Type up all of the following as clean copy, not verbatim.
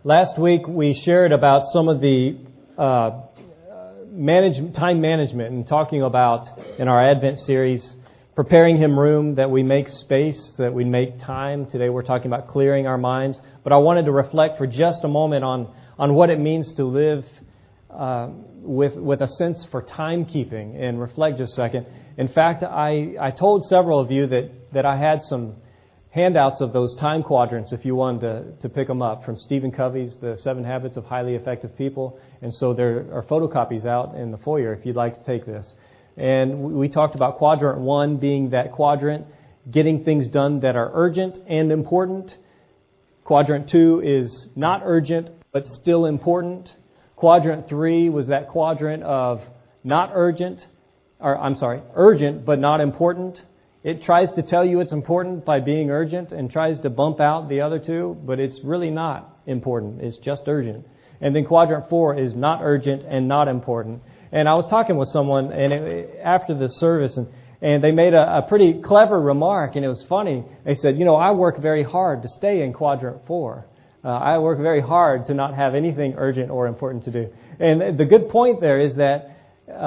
Last week we shared about some of the time management and talking about in our Advent series, preparing Him room, that we make space, that we make time. Today we're talking about clearing our minds. But I wanted to reflect for just a moment on what it means to live with a sense for timekeeping and reflect just a second. In fact, I told several of you that I had some handouts of those time quadrants if you wanted to pick them up from Stephen Covey's The 7 Habits of Highly Effective People. And so there are photocopies out in the foyer if you'd like to take this. And we talked about quadrant 1 being that quadrant, getting things done that are urgent and important. Quadrant 2 is not urgent but still important. Quadrant 3 was that quadrant of urgent but not important. It tries to tell you it's important by being urgent and tries to bump out the other two, but it's really not important. It's just urgent. And then quadrant 4 is not urgent and not important. And I was talking with someone after the service, and they made a pretty clever remark, and it was funny. They said, I work very hard to stay in quadrant 4. I work very hard to not have anything urgent or important to do. And the good point there is that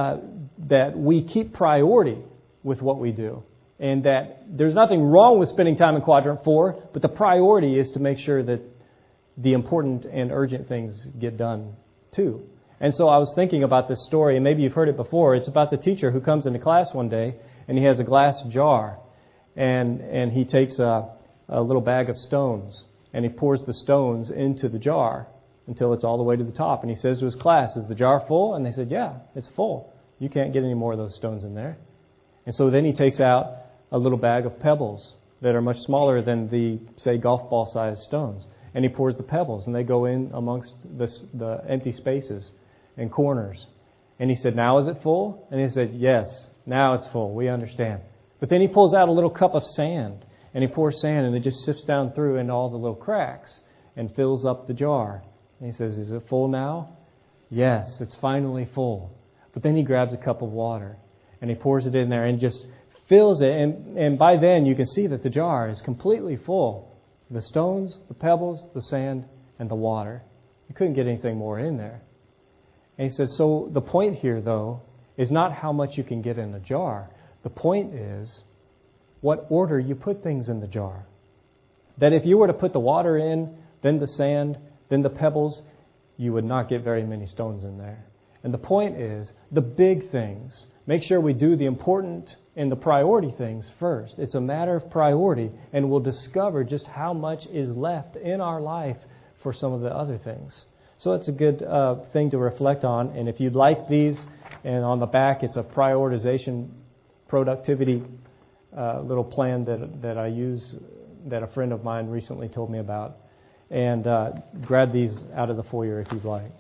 we keep priority with what we do. And that there's nothing wrong with spending time in quadrant 4, but the priority is to make sure that the important and urgent things get done too. And so I was thinking about this story, and maybe you've heard it before. It's about the teacher who comes into class one day, and he has a glass jar, and he takes a little bag of stones, and he pours the stones into the jar until it's all the way to the top. And he says to his class, "Is the jar full?" And they said, "Yeah, it's full. You can't get any more of those stones in there." And so then he takes out a little bag of pebbles that are much smaller than the, say, golf ball sized stones. And he pours the pebbles, and they go in amongst the empty spaces and corners. And he said, "Now is it full?" And he said, "Yes, now it's full. We understand." But then he pulls out a little cup of sand, and he pours sand, and it just sifts down through into all the little cracks and fills up the jar. And he says, "Is it full now?" "Yes, it's finally full." But then he grabs a cup of water, and he pours it in there and just fills it, and by then you can see that the jar is completely full. The stones, the pebbles, the sand, and the water. You couldn't get anything more in there. And he said, so the point here, though, is not how much you can get in the jar. The point is what order you put things in the jar. That if you were to put the water in, then the sand, then the pebbles, you would not get very many stones in there. And the point is, the big things, make sure we do the important and the priority things first. It's a matter of priority, and we'll discover just how much is left in our life for some of the other things. So it's a good thing to reflect on. And if you'd like these, and on the back it's a prioritization productivity little plan that I use, that a friend of mine recently told me about. And grab these out of the foyer if you'd like.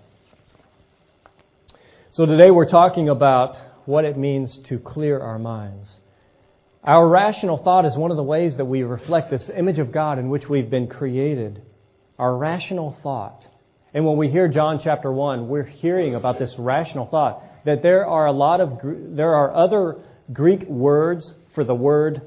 So today we're talking about what it means to clear our minds. Our rational thought is one of the ways that we reflect this image of God in which we've been created. Our rational thought. And when we hear John chapter 1, we're hearing about this rational thought. That there are other Greek words for the word,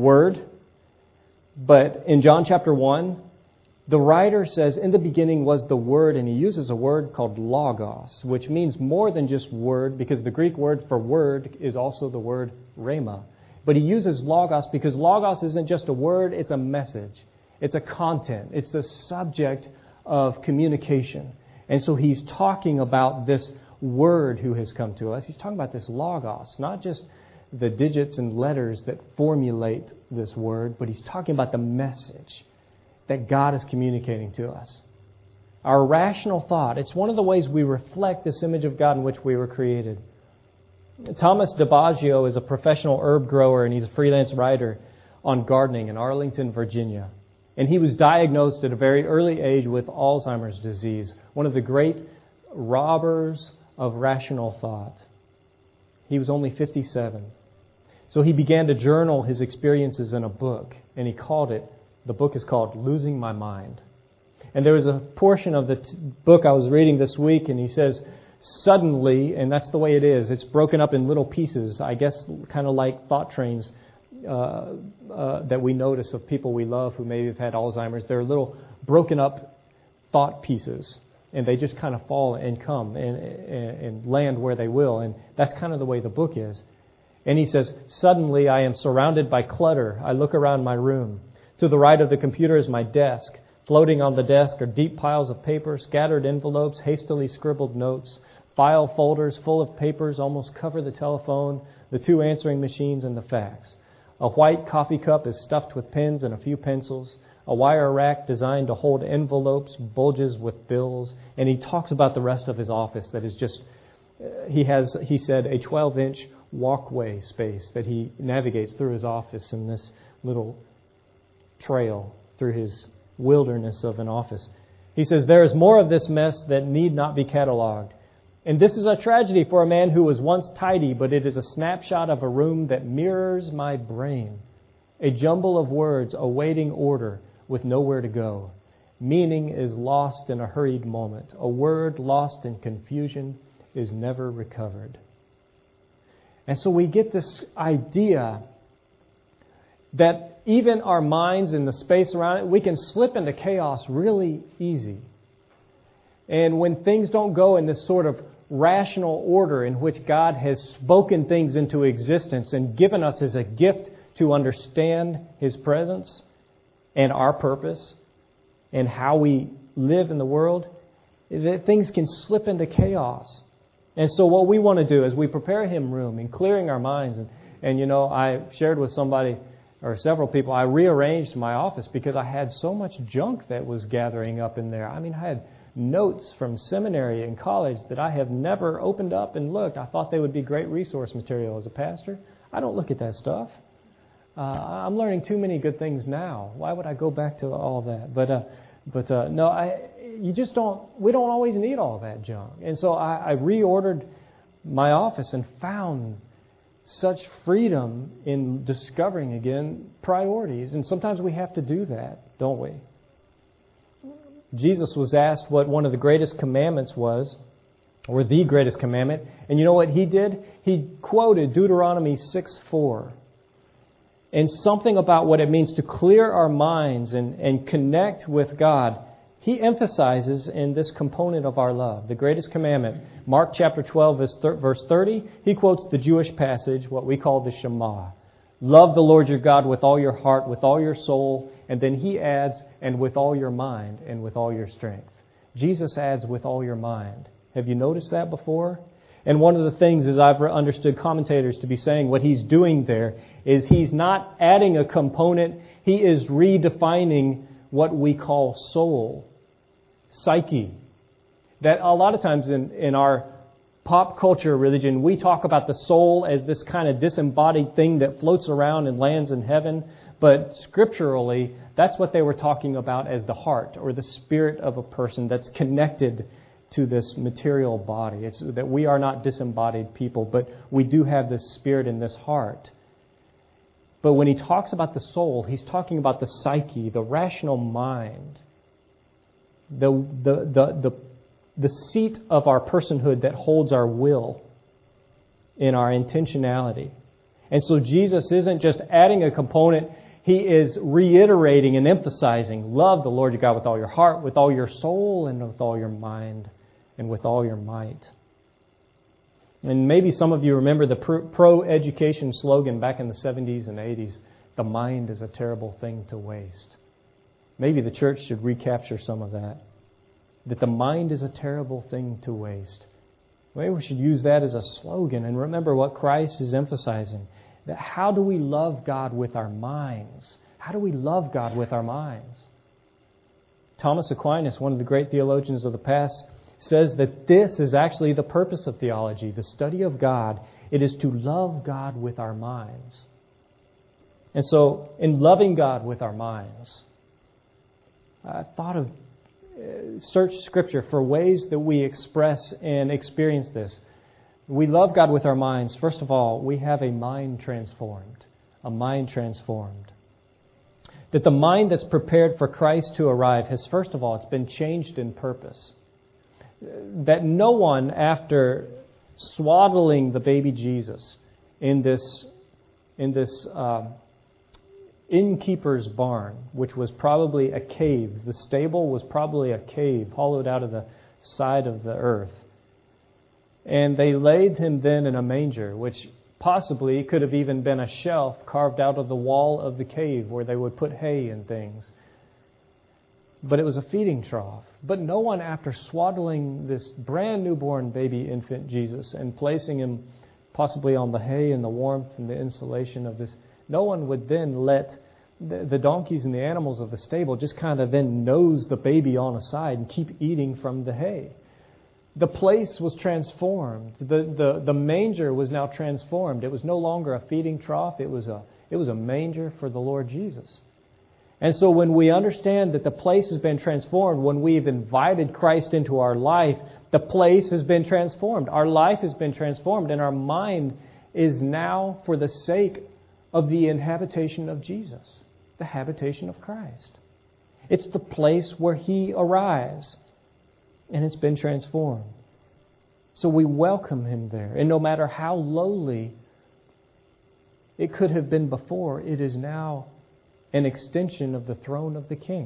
but in John chapter 1, the writer says, in the beginning was the Word, and he uses a word called logos, which means more than just word, because the Greek word for word is also the word rhema. But he uses logos because logos isn't just a word, it's a message. It's a content. It's the subject of communication. And so he's talking about this Word who has come to us. He's talking about this logos, not just the digits and letters that formulate this word, but he's talking about the message that God is communicating to us. Our rational thought, it's one of the ways we reflect this image of God in which we were created. Thomas DiBaggio is a professional herb grower, and he's a freelance writer on gardening in Arlington, Virginia. And he was diagnosed at a very early age with Alzheimer's disease, one of the great robbers of rational thought. He was only 57. So he began to journal his experiences in a book, and the book is called Losing My Mind. And there was a portion of the book I was reading this week, and he says, suddenly, and that's the way it is, it's broken up in little pieces, I guess kind of like thought trains that we notice of people we love who maybe have had Alzheimer's. They're little broken up thought pieces, and they just kind of fall and come and land where they will. And that's kind of the way the book is. And he says, suddenly I am surrounded by clutter. I look around my room. To the right of the computer is my desk. Floating on the desk are deep piles of paper, scattered envelopes, hastily scribbled notes. File folders full of papers almost cover the telephone, the 2 answering machines, and the fax. A white coffee cup is stuffed with pens and a few pencils. A wire rack designed to hold envelopes bulges with bills. And he talks about the rest of his office that is just, he said, a 12-inch walkway space that he navigates through his office in this little trail through his wilderness of an office. He says, there is more of this mess that need not be cataloged. And this is a tragedy for a man who was once tidy, but it is a snapshot of a room that mirrors my brain. A jumble of words awaiting order with nowhere to go. Meaning is lost in a hurried moment. A word lost in confusion is never recovered. And so we get this idea that even our minds and the space around it, we can slip into chaos really easy. And when things don't go in this sort of rational order in which God has spoken things into existence and given us as a gift to understand His presence and our purpose and how we live in the world, that things can slip into chaos. And so what we want to do is we prepare Him room in clearing our minds. And you know, I shared with somebody or several people, I rearranged my office because I had so much junk that was gathering up in there. I mean, I had notes from seminary and college that I have never opened up and looked. I thought they would be great resource material as a pastor. I don't look at that stuff. I'm learning too many good things now. Why would I go back to all that? But no, you just don't. We don't always need all that junk. And so I reordered my office and found such freedom in discovering again priorities. And sometimes we have to do that, don't we? Jesus was asked what one of the greatest commandments was, or the greatest commandment. And you know what He did? He quoted Deuteronomy 6:4. And something about what it means to clear our minds and connect with God, He emphasizes in this component of our love, the greatest commandment. Mark chapter 12, verse 30, He quotes the Jewish passage, what we call the Shema. Love the Lord your God with all your heart, with all your soul, and then He adds, and with all your mind and with all your strength. Jesus adds, with all your mind. Have you noticed that before? And one of the things, as I've understood commentators to be saying, what He's doing there is He's not adding a component. He is redefining what we call soul, psyche. That a lot of times in our pop culture religion, we talk about the soul as this kind of disembodied thing that floats around and lands in heaven. But scripturally, that's what they were talking about as the heart or the spirit of a person that's connected to this material body. It's that we are not disembodied people, but we do have this spirit in this heart. But when He talks about the soul, He's talking about the psyche, the rational mind, the seat of our personhood that holds our will in our intentionality. And so Jesus isn't just adding a component. He is reiterating and emphasizing, love the Lord your God with all your heart, with all your soul, and with all your mind, and with all your might. And maybe some of you remember the pro-education slogan back in the 70s and 80s, the mind is a terrible thing to waste. Maybe the church should recapture some of that. That the mind is a terrible thing to waste. Maybe we should use that as a slogan and remember what Christ is emphasizing. That how do we love God with our minds? How do we love God with our minds? Thomas Aquinas, one of the great theologians of the past, says that this is actually the purpose of theology, the study of God. It is to love God with our minds. And so, in loving God with our minds, I thought of search Scripture for ways that we express and experience this. We love God with our minds. First of all, we have a mind transformed. A mind transformed. That the mind that's prepared for Christ to arrive has, first of all, it's been changed in purpose. That no one, after swaddling the baby Jesus in this innkeeper's barn, which was probably a cave. The stable was probably a cave hollowed out of the side of the earth. And they laid him then in a manger, which possibly could have even been a shelf carved out of the wall of the cave where they would put hay and things. But it was a feeding trough. But no one, after swaddling this brand newborn baby infant Jesus and placing him possibly on the hay and the warmth and the insulation of this, no one would then let the donkeys and the animals of the stable just kind of then nose the baby on aside and keep eating from the hay. The place was transformed. The manger was now transformed. It was no longer a feeding trough. It was a manger for the Lord Jesus. And so when we understand that the place has been transformed, when we've invited Christ into our life, the place has been transformed. Our life has been transformed, and our mind is now for the sake of the inhabitation of Jesus, the habitation of Christ. It's the place where He arrives, and it's been transformed. So we welcome Him there. And no matter how lowly it could have been before, it is now an extension of the throne of the King.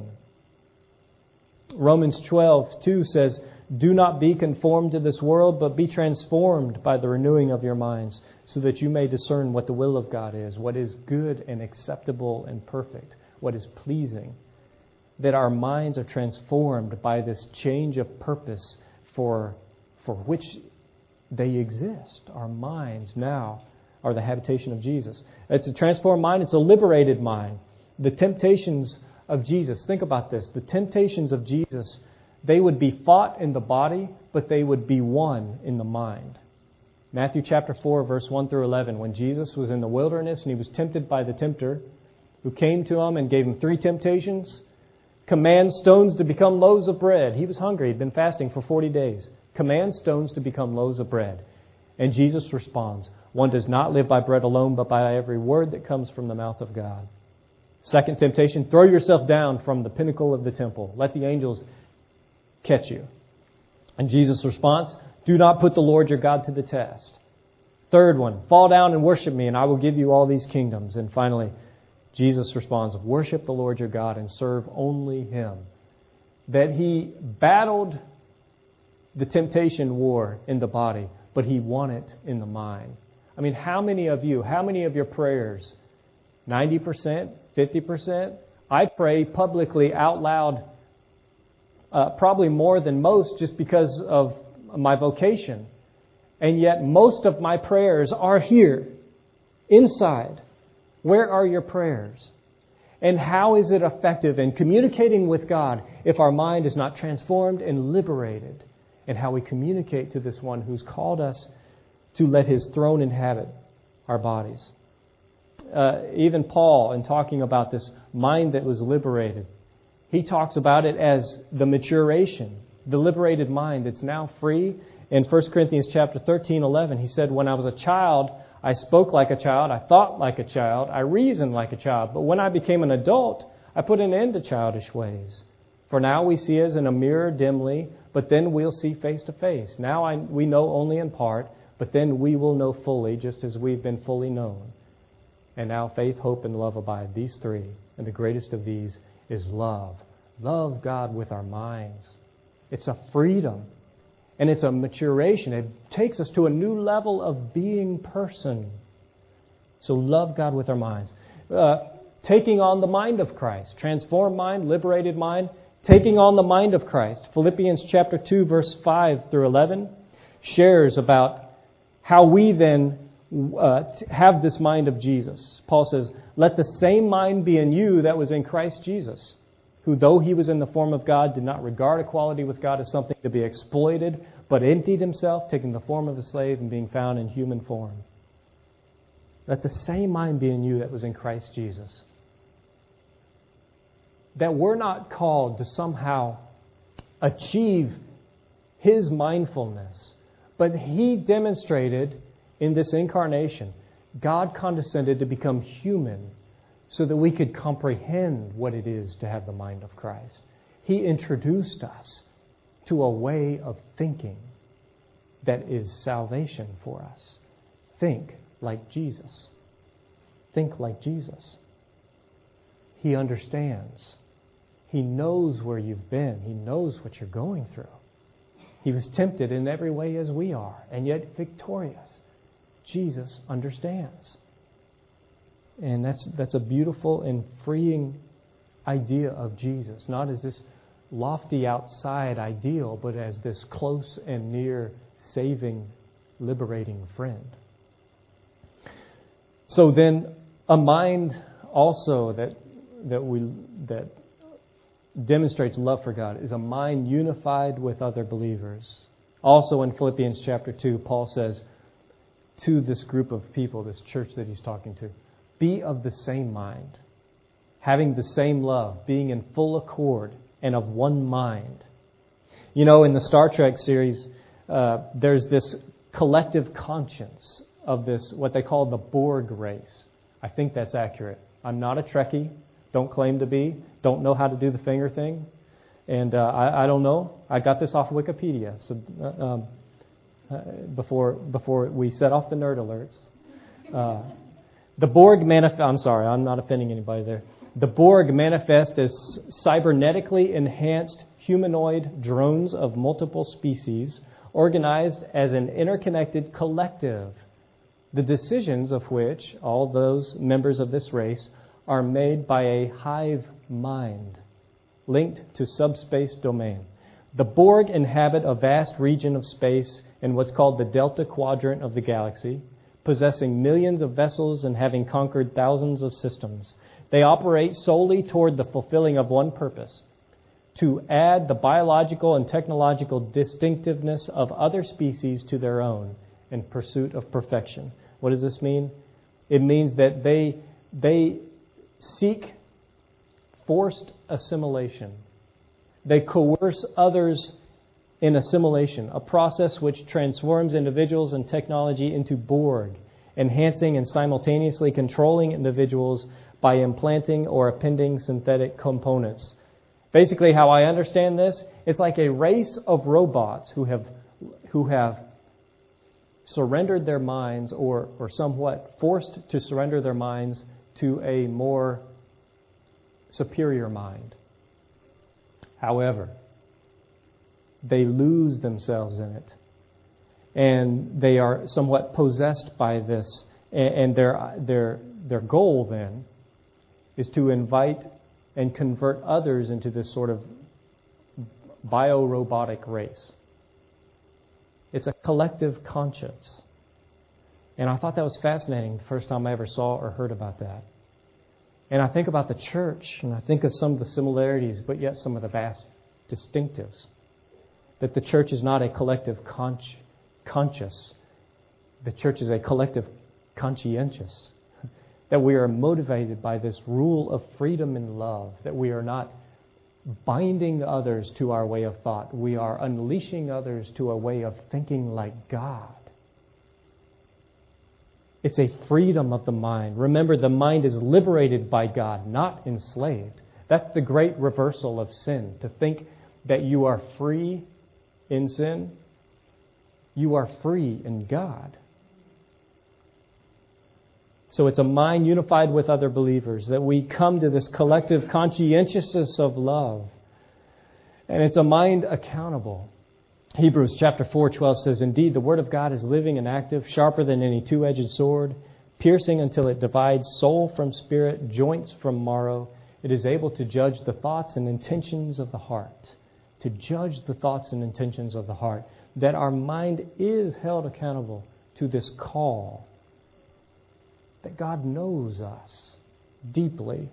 Romans 12:2 says, "Do not be conformed to this world, but be transformed by the renewing of your minds, so that you may discern what the will of God is, what is good and acceptable and perfect, what is pleasing." That our minds are transformed by this change of purpose for which they exist. Our minds now are the habitation of Jesus. It's a transformed mind. It's a liberated mind. The temptations of Jesus, think about this. The temptations of Jesus, they would be fought in the body, but they would be won in the mind. Matthew chapter 4, verse 1 through 11, when Jesus was in the wilderness and He was tempted by the tempter, who came to Him and gave Him 3 temptations. Command stones to become loaves of bread. He was hungry. He'd been fasting for 40 days. Command stones to become loaves of bread. And Jesus responds, "One does not live by bread alone, but by every word that comes from the mouth of God." Second temptation, throw yourself down from the pinnacle of the temple. Let the angels catch you. And Jesus' response, "Do not put the Lord your God to the test." Third one, fall down and worship me, and I will give you all these kingdoms. And finally, Jesus responds, worship the Lord your God and serve only Him. That He battled the temptation war in the body, but He won it in the mind. I mean, how many of your prayers, 90%, 50%? I pray publicly out loud, probably more than most just because of my vocation. And yet most of my prayers are here, inside. Where are your prayers? And how is it effective in communicating with God if our mind is not transformed and liberated? And how we communicate to this one who's called us to let His throne inhabit our bodies. Even Paul, in talking about this mind that was liberated, he talks about it as the maturation, the liberated mind that's now free. In 1 Corinthians chapter 13:11, he said, "When I was a child, I spoke like a child, I thought like a child, I reasoned like a child. But when I became an adult, I put an end to childish ways. For now we see as in a mirror dimly, but then we'll see face to face. Now we know only in part, but then we will know fully, just as we've been fully known. And now faith, hope, and love abide, these 3. And the greatest of these is love. Love God with our minds." It's a freedom. And it's a maturation. It takes us to a new level of being person. So love God with our minds. Taking on the mind of Christ. Transformed mind, liberated mind. Taking on the mind of Christ. Philippians chapter 2, verse 5 through 11 shares about how we then have this mind of Jesus. Paul says, "Let the same mind be in you that was in Christ Jesus, who though He was in the form of God, did not regard equality with God as something to be exploited, but emptied Himself, taking the form of a slave and being found in human form." Let the same mind be in you that was in Christ Jesus. That we're not called to somehow achieve His mindfulness, but He demonstrated in this incarnation, God condescended to become human so that we could comprehend what it is to have the mind of Christ. He introduced us to a way of thinking that is salvation for us. Think like Jesus. Think like Jesus. He understands. He knows where you've been. He knows what you're going through. He was tempted in every way as we are, and yet victorious. Jesus understands. And that's a beautiful and freeing idea of Jesus, not as this lofty outside ideal, but as this close and near, saving, liberating friend. So then, a mind also that demonstrates love for God is a mind unified with other believers. Also in Philippians chapter 2, Paul says to this group of people, this church that he's talking to, be of the same mind, having the same love, being in full accord and of one mind. You know, in the Star Trek series, there's this collective conscience of this, what they call the Borg race. I think that's accurate. I'm not a Trekkie. Don't claim to be. Don't know how to do the finger thing. And I don't know. I got this off Wikipedia. So before we set off the nerd alerts. The Borg manifest. I'm sorry, I'm not offending anybody there. The Borg manifest as cybernetically enhanced humanoid drones of multiple species, organized as an interconnected collective, the decisions of which, all those members of this race, are made by a hive mind linked to subspace domain. The Borg inhabit a vast region of space in what's called the Delta Quadrant of the galaxy, possessing millions of vessels and having conquered thousands of systems. They operate solely toward the fulfilling of one purpose: to add the biological and technological distinctiveness of other species to their own in pursuit of perfection. What does this mean? It means that they seek forced assimilation. They coerce others in assimilation, a process which transforms individuals and technology into Borg, enhancing and simultaneously controlling individuals by implanting or appending synthetic components. Basically, how I understand this, it's like a race of robots who have surrendered their minds or somewhat forced to surrender their minds to a more superior mind. However, they lose themselves in it, and they are somewhat possessed by this. And their goal then is to invite and convert others into this sort of bio-robotic race. It's a collective conscience. And I thought that was fascinating the first time I ever saw or heard about that. And I think about the church, and I think of some of the similarities, but yet some of the vast distinctives. That the church is not a collective conscious. The church is a collective conscientious. That we are motivated by this rule of freedom and love. That we are not binding others to our way of thought. We are unleashing others to a way of thinking like God. It's a freedom of the mind. Remember, the mind is liberated by God, not enslaved. That's the great reversal of sin. To think that you are free in sin, you are free in God. So it's a mind unified with other believers, that we come to this collective conscientiousness of love. And it's a mind accountable. Hebrews chapter 4:12 says, "Indeed, the word of God is living and active, sharper than any two-edged sword, piercing until it divides soul from spirit, joints from marrow. It is able to judge the thoughts and intentions of the heart." To judge the thoughts and intentions of the heart. That our mind is held accountable to this call. That God knows us deeply.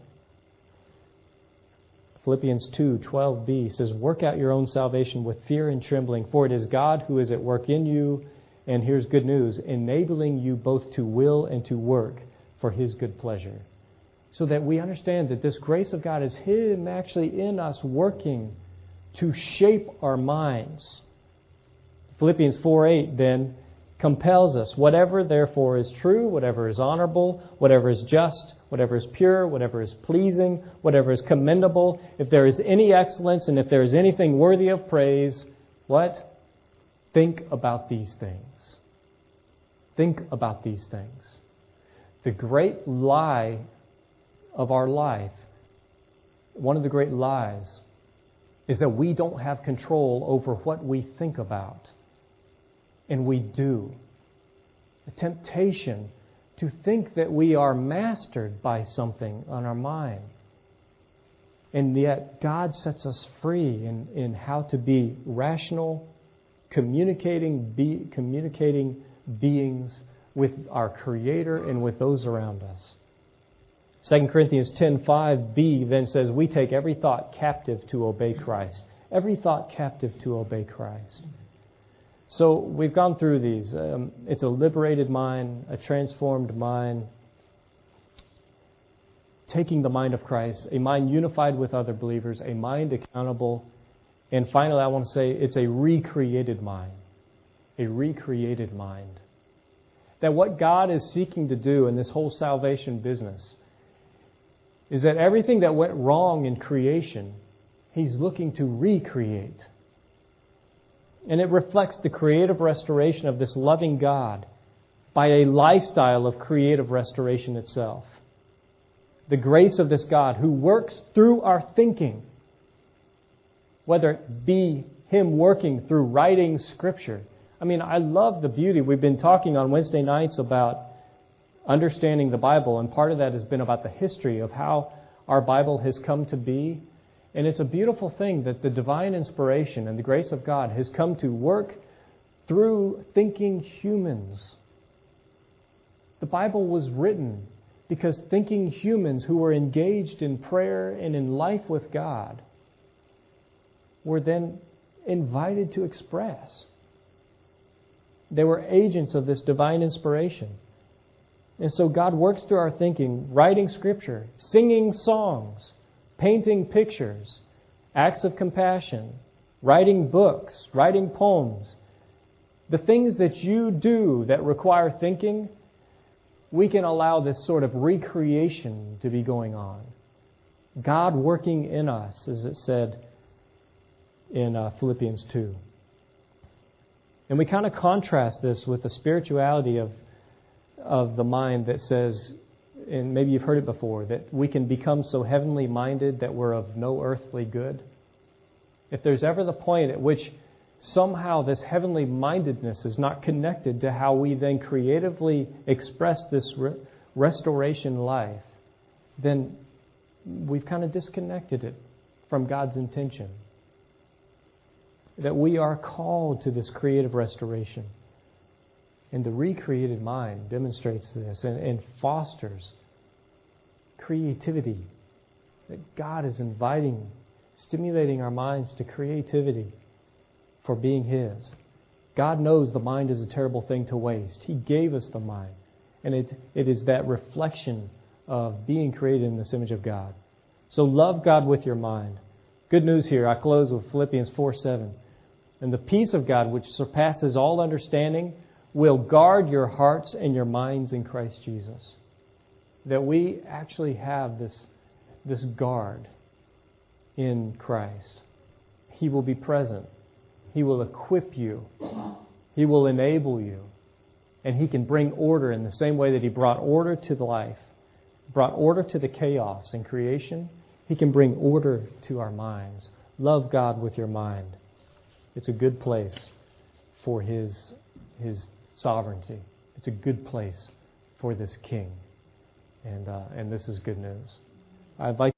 Philippians 2:12b says, "Work out your own salvation with fear and trembling, for it is God who is at work in you," and here's good news, "enabling you both to will and to work for His good pleasure." So that we understand that this grace of God is Him actually in us working to shape our minds. Philippians 4:8 then compels us, "Whatever therefore is true, whatever is honorable, whatever is just, whatever is pure, whatever is pleasing, whatever is commendable, if there is any excellence and if there is anything worthy of praise," what? Think about these things. Think about these things. The great lie of our life one of the great lies is that we don't have control over what we think about. And we do. The temptation to think that we are mastered by something on our mind. And yet God sets us free in how to be rational, communicating beings with our Creator and with those around us. 2 Corinthians 10:5b then says, we take every thought captive to obey Christ. Every thought captive to obey Christ. So we've gone through these. It's a liberated mind, a transformed mind, taking the mind of Christ, a mind unified with other believers, a mind accountable, and finally I want to say it's a recreated mind. A recreated mind. That what God is seeking to do in this whole salvation business is that everything that went wrong in creation, He's looking to recreate. And it reflects the creative restoration of this loving God by a lifestyle of creative restoration itself. The grace of this God who works through our thinking, whether it be Him working through writing Scripture. I mean, I love the beauty. We've been talking on Wednesday nights about understanding the Bible, and part of that has been about the history of how our Bible has come to be. And it's a beautiful thing that the divine inspiration and the grace of God has come to work through thinking humans. The Bible was written because thinking humans who were engaged in prayer and in life with God were then invited to express. They were agents of this divine inspiration. And so God works through our thinking, writing Scripture, singing songs, painting pictures, acts of compassion, writing books, writing poems. The things that you do that require thinking, we can allow this sort of recreation to be going on. God working in us, as it said in Philippians 2. And we kind of contrast this with the spirituality of the mind that says, and maybe you've heard it before, that we can become so heavenly minded that we're of no earthly good. If there's ever the point at which somehow this heavenly mindedness is not connected to how we then creatively express this restoration life, then we've kind of disconnected it from God's intention. That we are called to this creative restoration. And the recreated mind demonstrates this and fosters creativity. That God is inviting, stimulating our minds to creativity for being His. God knows the mind is a terrible thing to waste. He gave us the mind. And it is that reflection of being created in this image of God. So love God with your mind. Good news here. I close with Philippians 4:7. And the peace of God, which surpasses all understanding, will guard your hearts and your minds in Christ Jesus. That we actually have this guard in Christ. He will be present. He will equip you. He will enable you. And He can bring order in the same way that He brought order to the life, brought order to the chaos in creation. He can bring order to our minds. Love God with your mind. It's a good place for His sovereignty. It's a good place for this King. And this is good news. I invite